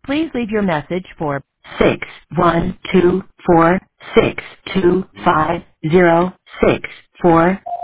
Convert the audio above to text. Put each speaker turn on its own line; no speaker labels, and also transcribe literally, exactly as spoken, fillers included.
Please leave your message for six one two four six two five zero six four.